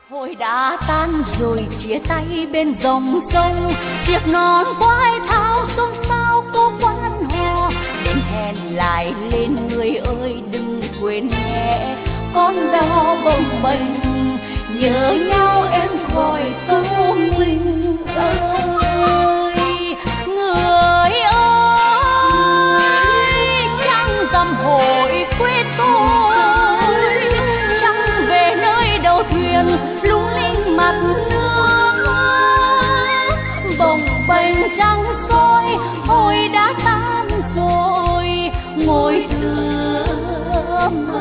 Hồi đã tan rồi chia tay bên dòng sông, chiếc non quái thao xôn xao cô quan hò. Đến hẹn lại lên người ơi đừng quên nhé, con đau bồng bềnh nhớ nhau em khỏi tô mình ơi. Người ơi trăng dầm hội quê tôi, trăng về nơi đầu thuyền lung linh mặt nước, bồng bềnh trăng soi thôi đã tan rồi ngồi xưa